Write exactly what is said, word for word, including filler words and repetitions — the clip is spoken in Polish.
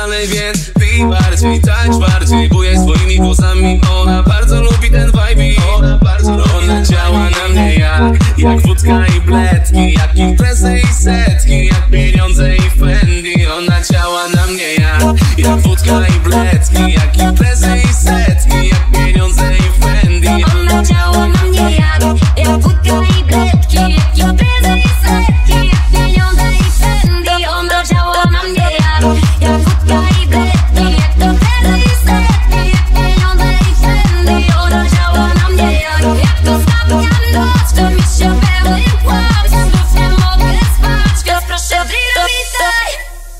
dalej, więc pij bardziej, tańcz bardziej, bujaj swoimi włosami. Ona bardzo lubi ten vibe, ona bardzo lubi. Ona działa na mnie jak, jak wódka i bledki, jak imprezy i setki, jak pieniądze i Fendi. Ona działa na mnie jak, jak wódka i bledki, jak imprezy